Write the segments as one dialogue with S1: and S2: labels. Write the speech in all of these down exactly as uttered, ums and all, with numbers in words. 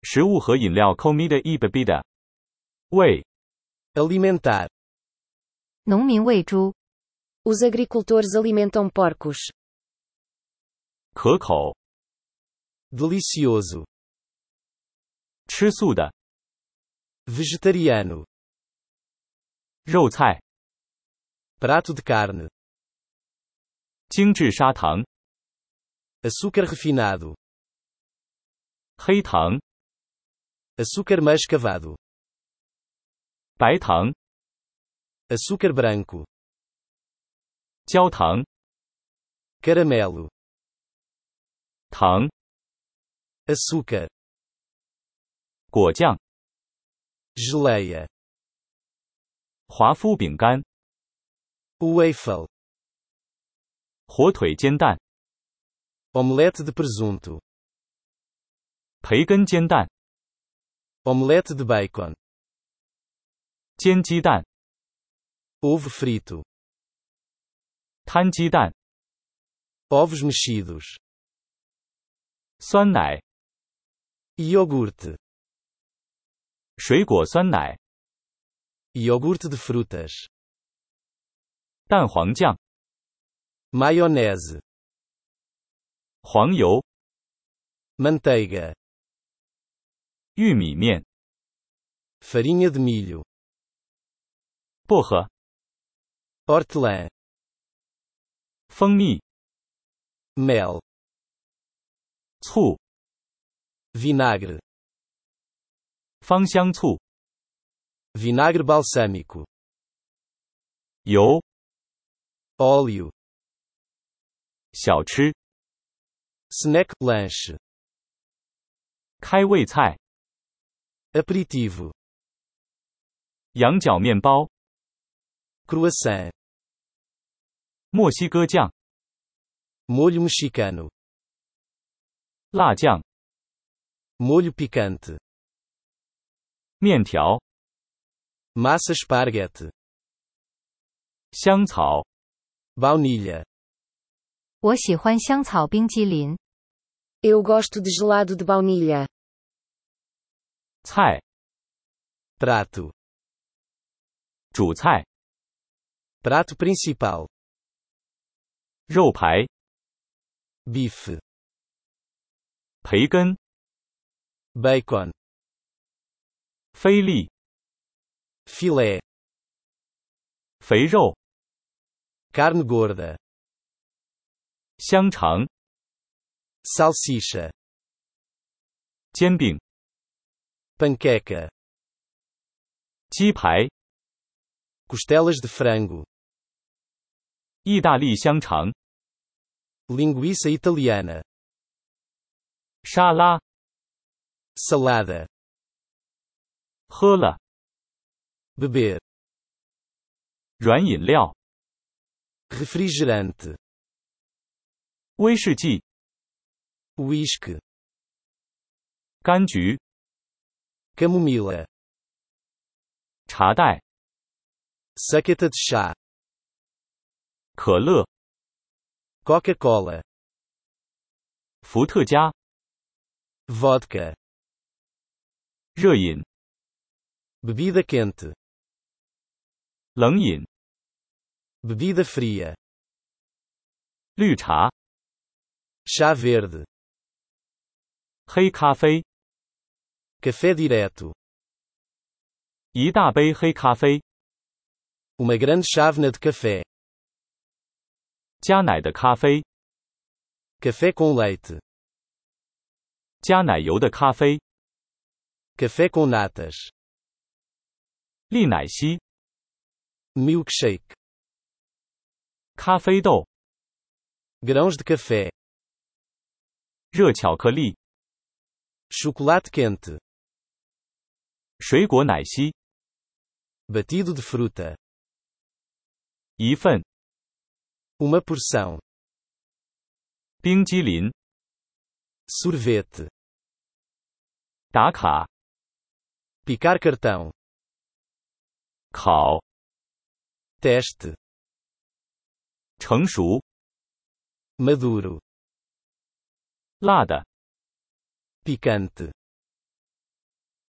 S1: 食物和饮料 comida e bebida。喂。
S2: alimentar。
S3: 农民喂猪。
S4: Os agricultores alimentam porcos.
S1: 可口。
S2: delicioso。
S1: 吃素的。
S2: vegetariano。
S1: 肉菜。
S2: prato de carne。
S1: 精致砂糖。
S2: açúcar refinado。
S1: 黑糖。
S2: açúcar mascavado。
S1: 白糖。
S2: açúcar branco。
S1: 焦糖。
S2: caramelo。
S1: 糖。
S2: açúcar。
S1: 果酱。
S2: geleia。
S1: 华夫饼干。
S2: waffle。
S1: 火腿煎蛋。
S2: omelete de presunto。
S1: 培根煎蛋。
S2: omelete de bacon。
S1: 煎鸡蛋。
S2: ovo frito。
S1: 摊鸡蛋。
S2: ovos mexidos。
S1: 酸奶。
S2: iogurte。
S1: 水果酸奶。
S2: iogurte de frutas。
S1: 蛋黄酱。
S2: maionese。
S1: 黄油。
S2: manteiga。
S1: 玉米面。
S2: farinha de milho。
S1: 薄荷。
S2: hortelã。
S1: 蜂蜜。
S2: mel。
S1: 醋。
S2: vinagre。
S1: 芳香醋。
S2: vinagre balsâmico。
S1: 油。
S2: óleo。
S1: 小吃。
S2: snack lanche。
S1: 开胃菜。
S2: aperitivo。
S1: 羊角面包。
S2: croissant。
S1: 墨西哥酱。
S2: molho mexicano。
S1: 辣酱。
S2: molho picante。
S1: 面条。
S2: massa esparguete。
S1: 香草。
S2: baunilha。
S3: 我喜欢香草冰激凌。
S4: Eu gosto de gelado de baunilha.
S1: 菜。
S2: prato。
S1: 主菜。
S2: prato principal。
S1: 肉排。
S2: bife。
S1: 培根。
S2: bacon。
S1: 菲力。
S2: filé。
S1: 肥肉。
S2: carne gorda。
S1: 香肠。
S2: salsicha。
S1: 煎饼。
S2: panqueca。
S1: 鸡排。
S2: costelas de frango。
S1: 意大利香肠。
S2: linguiça italiana。
S1: 沙拉。
S2: salada。
S1: 喝了。
S2: beber。
S1: 软饮料。
S2: refrigerante。
S1: 威士忌。
S2: whisky。
S1: 柑橘。
S2: camomila。
S1: 茶袋。
S2: saqueta de chá。
S1: 可乐。
S2: Coca-Cola。
S1: 伏特加。
S2: vodka。
S1: 热饮。
S2: bebida quente。
S1: 冷饮。
S2: bebida fria。
S1: 绿茶。
S2: chá verde。
S1: 黑咖啡。
S2: café direto。
S1: 一大杯黑咖啡。
S2: uma grande chávena de café。
S1: 加奶的咖啡。
S2: café com leite。
S1: 加奶油的咖啡。
S2: café com natas。
S1: 利奶昔。
S2: milkshake。
S1: 咖啡豆。
S2: grãos de café。
S1: 热巧克力。
S2: chocolate quente。
S1: 水果奶昔。
S2: batido de fruta。
S1: 一份。
S2: uma porção。
S1: 冰激凌。
S2: sorvete。
S1: 打卡。
S2: picar cartão。
S1: 烤。
S2: teste。
S1: 成熟。
S2: maduro。
S1: 辣的。
S2: picante。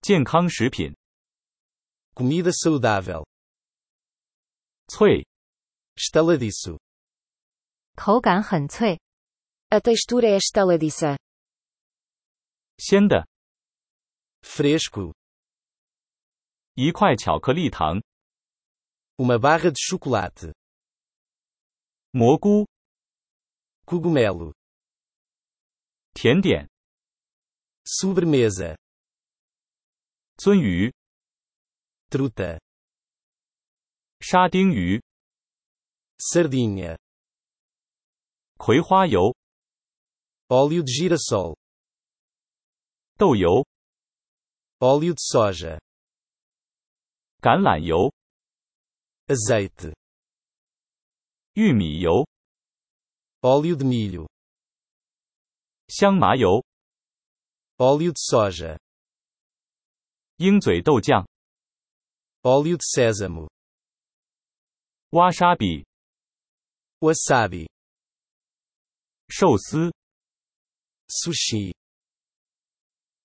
S1: 健康食品。
S2: Comida saudável.
S1: 脆，
S2: Estaladiço.
S3: 口感很脆，
S4: A textura é estaladiça.
S1: 鲜的，
S2: Fresco.
S1: 一块巧克力糖。
S2: Uma barra de chocolate.
S1: 蘑菇，
S2: Cogumelo.
S1: 甜点，
S2: Sobremesa.
S1: 鳟鱼，
S2: Truta.
S1: 沙丁鱼，
S2: Sardinha.
S1: 葵花油，
S2: Óleo de girassol.
S1: 豆油，
S2: Óleo de soja.
S1: 橄榄油，
S2: Azeite.
S1: 玉米油，
S2: Óleo de milho.
S1: 香麻油，
S2: Óleo de soja.
S1: 鹰嘴豆酱，
S2: Óleo de sésamo.
S1: 哇沙比，
S2: Wasabi.
S1: 寿司，
S2: Sushi.